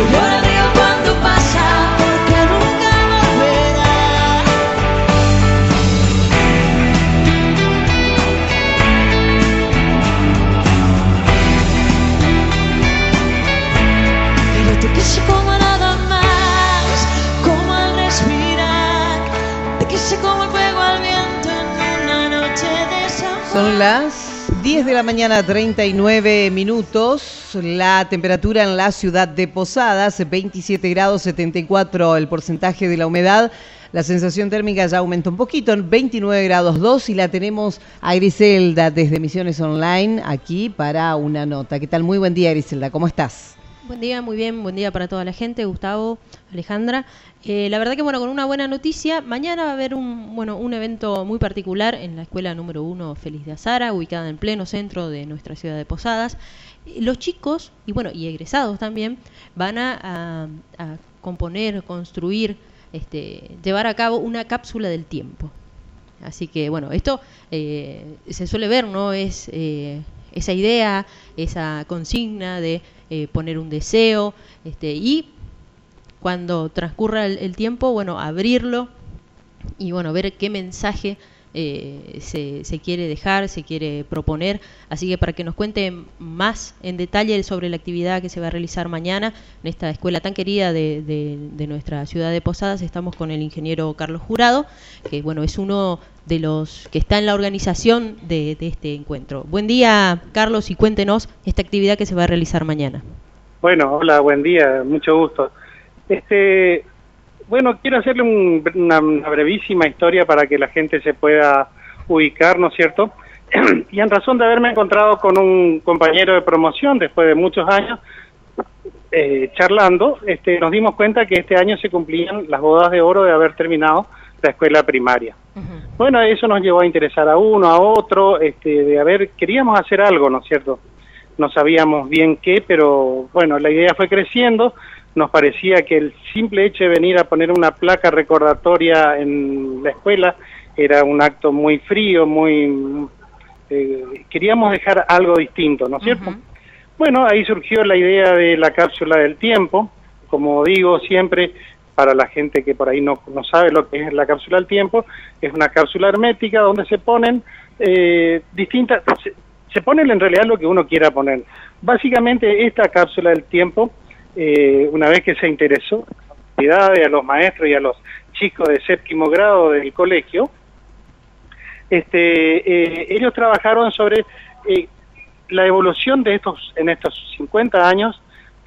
yo le río cuando pasa, porque nunca volverá. Pero te quise como nada más, como al respirar, te quise como el fuego al viento en una noche de San Juan. Son las 10 de la mañana, 39 minutos. La temperatura en la ciudad de Posadas, 27 grados, 74 el porcentaje de la humedad. La sensación térmica ya aumentó un poquito, 29 grados 2, y la tenemos a Griselda desde Misiones Online aquí para una nota. ¿Qué tal? Muy buen día, Griselda, ¿cómo estás? Buen día, muy bien, buen día para toda la gente, Gustavo, Alejandra. La verdad que bueno, con una buena noticia, mañana va a haber un evento muy particular en la escuela número 1 Félix de Azara, ubicada en pleno centro de nuestra ciudad de Posadas. Los chicos, y egresados también, van a componer, construir, llevar a cabo una cápsula del tiempo. Así que bueno, esto se suele ver, ¿no? Es esa idea, esa consigna de poner un deseo, y cuando transcurra el tiempo, bueno, abrirlo y bueno, ver qué mensaje se quiere dejar, se quiere proponer. Así que para que nos cuente más en detalle sobre la actividad que se va a realizar mañana en esta escuela tan querida de nuestra ciudad de Posadas, estamos con el ingeniero Carlos Jurado, que bueno, es uno de los que está en la organización de este encuentro. Buen día, Carlos, y cuéntenos esta actividad que se va a realizar mañana. Bueno, hola, buen día, mucho gusto. Bueno, quiero hacerle una brevísima historia para que la gente se pueda ubicar, ¿no es cierto? Y en razón de haberme encontrado con un compañero de promoción después de muchos años, charlando, nos dimos cuenta que este año se cumplían las bodas de oro de haber terminado la escuela primaria. Bueno, eso nos llevó a interesar a uno, a otro, queríamos hacer algo, ¿no es cierto? No sabíamos bien qué, pero bueno, la idea fue creciendo. Nos parecía que el simple hecho de venir a poner una placa recordatoria en la escuela era un acto muy frío, queríamos dejar algo distinto, ¿no es cierto? Bueno, ahí surgió la idea de la cápsula del tiempo. Como digo siempre, para la gente que por ahí no sabe lo que es la cápsula del tiempo, es una cápsula hermética donde se ponen se ponen en realidad lo que uno quiera poner. Básicamente esta cápsula del tiempo, una vez que se interesó a los maestros y a los chicos de séptimo grado del colegio, ellos trabajaron sobre la evolución de en estos 50 años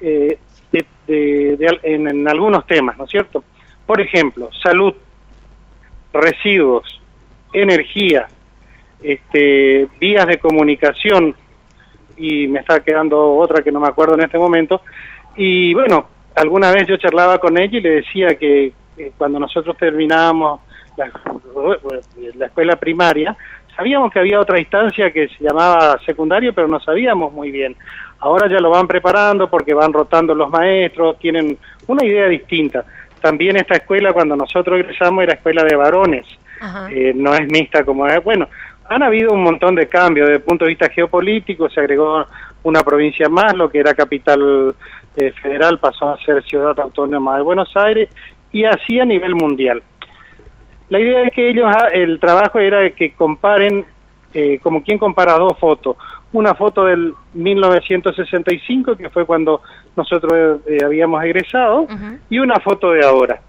en algunos temas, ¿no es cierto? Por ejemplo, salud, residuos, energía, vías de comunicación, y me está quedando otra que no me acuerdo en este momento. Y bueno, alguna vez yo charlaba con ella y le decía que cuando nosotros terminábamos la escuela primaria, sabíamos que había otra instancia que se llamaba secundario, pero no sabíamos muy bien. Ahora ya lo van preparando porque van rotando los maestros, tienen una idea distinta. También esta escuela, cuando nosotros egresamos, era escuela de varones, no es mixta como es. Bueno, han habido un montón de cambios desde el punto de vista geopolítico. Se agregó una provincia más, lo que era capital federal pasó a ser ciudad autónoma de Buenos Aires, y así a nivel mundial. La idea es que el trabajo era que comparen, como quien compara dos fotos, una foto del 1965, que fue cuando nosotros habíamos egresado, y una foto de ahora.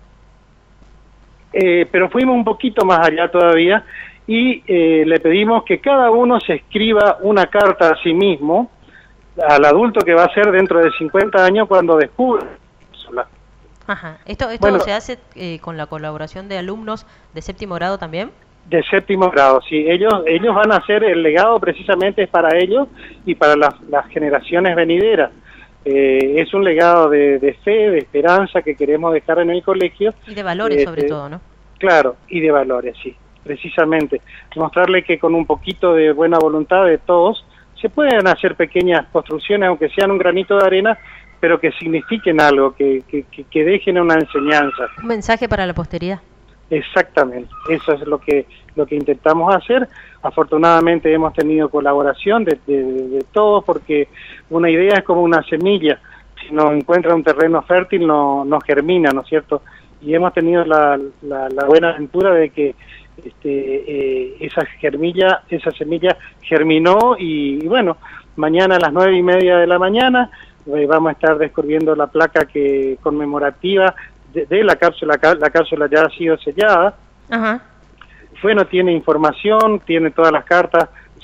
Pero fuimos un poquito más allá todavía, y le pedimos que cada uno se escriba una carta a sí mismo, al adulto que va a ser dentro de 50 años cuando descubra. ¿Esto bueno, se hace con la colaboración de alumnos de séptimo grado también? De séptimo grado, sí. Ellos van a hacer el legado, precisamente es para ellos y para las generaciones venideras. Es un legado de fe, de esperanza que queremos dejar en el colegio. Y de valores sobre todo, ¿no? Claro, y de valores, sí. Precisamente. Mostrarle que con un poquito de buena voluntad de todos se pueden hacer pequeñas construcciones, aunque sean un granito de arena, pero que signifiquen algo, que dejen una enseñanza. Un mensaje para la posteridad. Exactamente, eso es lo que intentamos hacer. Afortunadamente hemos tenido colaboración de todos, porque una idea es como una semilla. Si si no encuentra un terreno fértil no germina, ¿no es cierto? Y hemos tenido la buena aventura de que esa semilla germinó y bueno, mañana a las 9:30 de la mañana vamos a estar descubriendo la placa conmemorativa de la cápsula. La cápsula ya ha sido sellada. Ajá. Bueno, tiene información, tiene todas las cartas,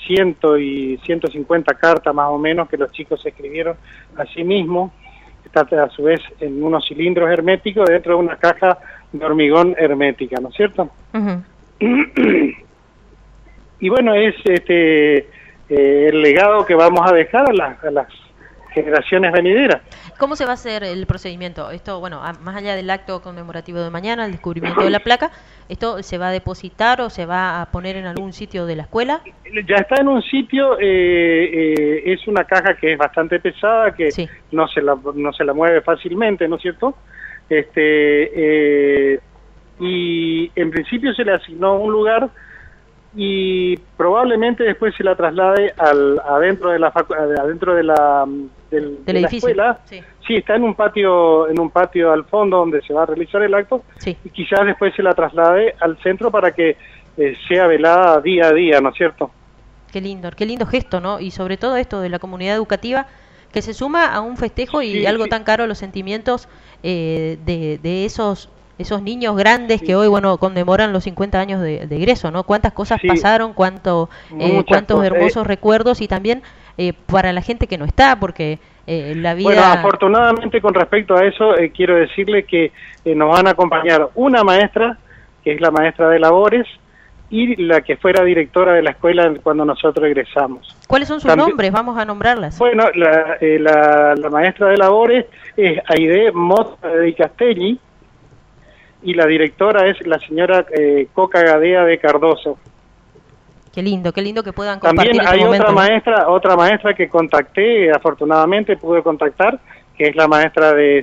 150 cartas más o menos que los chicos escribieron a sí mismos. Está a su vez en unos cilindros herméticos dentro de una caja de hormigón hermética, ¿no es cierto? Uh-huh. Y bueno, es el legado que vamos a dejar a las generaciones venideras. ¿Cómo se va a hacer el procedimiento? Esto, bueno, más allá del acto conmemorativo de mañana, el descubrimiento de la placa, ¿esto se va a depositar o se va a poner en algún sitio de la escuela? Ya está en un sitio, es una caja que es bastante pesada, que sí, no se la mueve fácilmente, ¿no es cierto? Y en principio se le asignó un lugar y probablemente después se la traslade adentro de la escuela. Sí. Sí, está en un patio al fondo donde se va a realizar el acto. Sí. Y quizás después se la traslade al centro para que sea velada día a día, ¿no es cierto? Qué lindo gesto, ¿no? Y sobre todo esto de la comunidad educativa que se suma a un festejo y sí, algo tan caro, los sentimientos de esos niños grandes que hoy, bueno, conmemoran los 50 años de egreso, ¿no? Cuántas cosas pasaron, cuántos hermosos recuerdos y también para la gente que no está, porque la vida... Bueno, afortunadamente con respecto a eso, quiero decirle que nos van a acompañar una maestra, que es la maestra de labores, y la que fuera directora de la escuela cuando nosotros egresamos. ¿Cuáles son sus nombres? Vamos a nombrarlas. Bueno, la maestra de labores es Aide Mota de Castelli, y la directora es la señora Coca Gadea de Cardoso. Qué lindo que puedan compartir. También hay otra maestra que contacté, afortunadamente pude contactar, que es la maestra de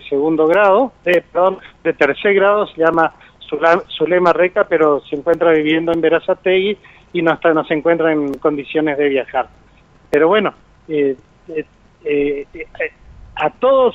tercer grado, se llama Zulema Reca, pero se encuentra viviendo en Berazategui y no se encuentra en condiciones de viajar. Pero bueno, a todos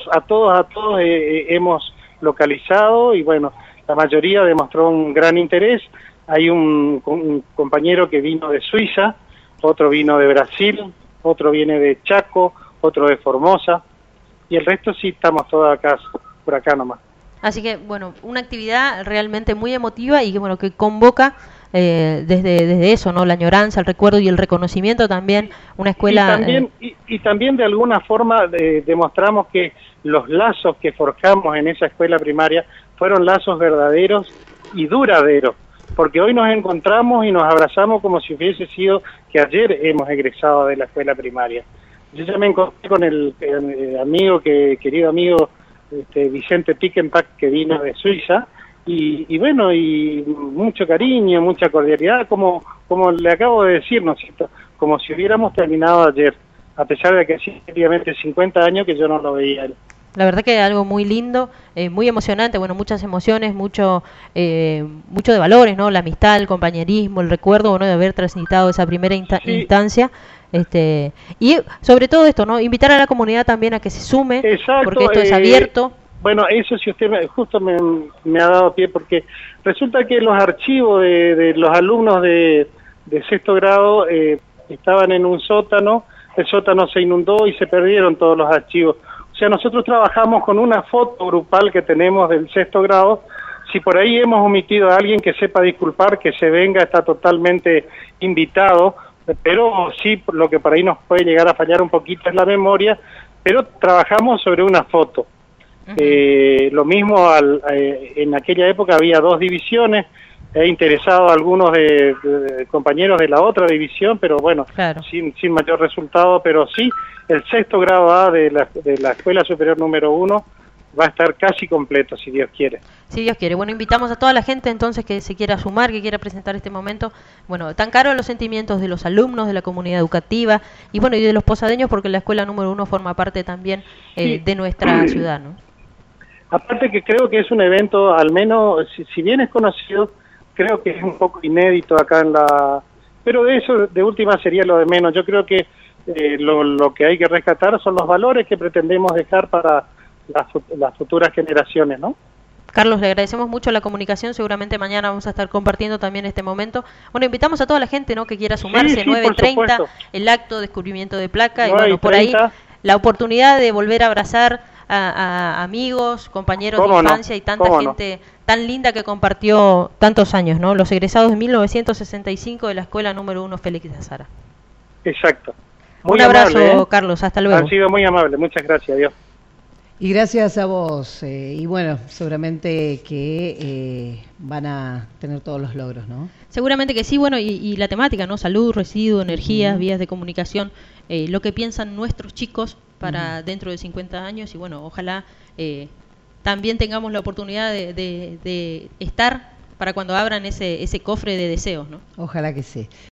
hemos localizado y bueno, la mayoría demostró un gran interés. Hay un compañero que vino de Suiza, otro vino de Brasil, otro viene de Chaco, otro de Formosa, y el resto sí estamos todos acá, por acá nomás. Así que, bueno, una actividad realmente muy emotiva y que, bueno, que convoca desde eso, ¿no? La añoranza, el recuerdo y el reconocimiento también, una escuela... Y también de alguna forma demostramos que los lazos que forjamos en esa escuela primaria fueron lazos verdaderos y duraderos, porque hoy nos encontramos y nos abrazamos como si hubiese sido que ayer hemos egresado de la escuela primaria. Yo ya me encontré con el querido amigo Vicente Pickenpack, que vino de Suiza, y bueno, y mucho cariño, mucha cordialidad, como le acabo de decir, ¿no es cierto? Como si hubiéramos terminado ayer, a pesar de que hacía efectivamente 50 años que yo no lo veía él. La verdad que algo muy lindo, muy emocionante, bueno, muchas emociones, mucho de valores, ¿no? La amistad, el compañerismo, el recuerdo, bueno, de haber transitado esa primera instancia. Y sobre todo esto, ¿no? Invitar a la comunidad también a que se sume. Exacto, porque esto es abierto. Bueno, eso si usted justo me ha dado pie, porque resulta que los archivos de los alumnos de sexto grado estaban en un sótano, el sótano se inundó y se perdieron todos los archivos. O sea, nosotros trabajamos con una foto grupal que tenemos del sexto grado. Si por ahí hemos omitido a alguien, que sepa disculpar, que se venga, está totalmente invitado, pero sí, lo que por ahí nos puede llegar a fallar un poquito es la memoria, pero trabajamos sobre una foto. Lo mismo, en aquella época había 2 divisiones, he interesado a algunos de compañeros de la otra división, pero bueno, claro, sin mayor resultado, pero sí, el sexto grado A de la Escuela Superior número 1 va a estar casi completo, si Dios quiere. Si Dios quiere. Bueno, invitamos a toda la gente entonces que se quiera sumar, que quiera presentar este momento. Bueno, tan caro los sentimientos de los alumnos, de la comunidad educativa y bueno, y de los posadeños, porque la Escuela número 1 forma parte también de nuestra ciudad, ¿no? Aparte que creo que es un evento, al menos, si bien es conocido, creo que es un poco inédito acá en la... Pero de eso, de última, sería lo de menos. Yo creo que lo que hay que rescatar son los valores que pretendemos dejar para las futuras generaciones, ¿no? Carlos, le agradecemos mucho la comunicación, seguramente mañana vamos a estar compartiendo también este momento. Bueno, invitamos a toda la gente, ¿no?, que quiera sumarse, Sí, 9:30, el acto de descubrimiento de placa, y bueno, por ahí la oportunidad de volver a abrazar a amigos, compañeros de infancia y tanta gente tan linda que compartió tantos años, ¿no? Los egresados de 1965 de la escuela número 1 Félix de Azara. Exacto. Muy Un abrazo, amable, Carlos, hasta luego. Han sido muy amables, muchas gracias, adiós. Y gracias a vos, y bueno, seguramente que van a tener todos los logros, ¿no? Seguramente que sí, bueno, y la temática, ¿no? Salud, residuos, energías, vías de comunicación, lo que piensan nuestros chicos para dentro de 50 años, y bueno, ojalá también tengamos la oportunidad de estar para cuando abran ese cofre de deseos, ¿no? Ojalá que sí.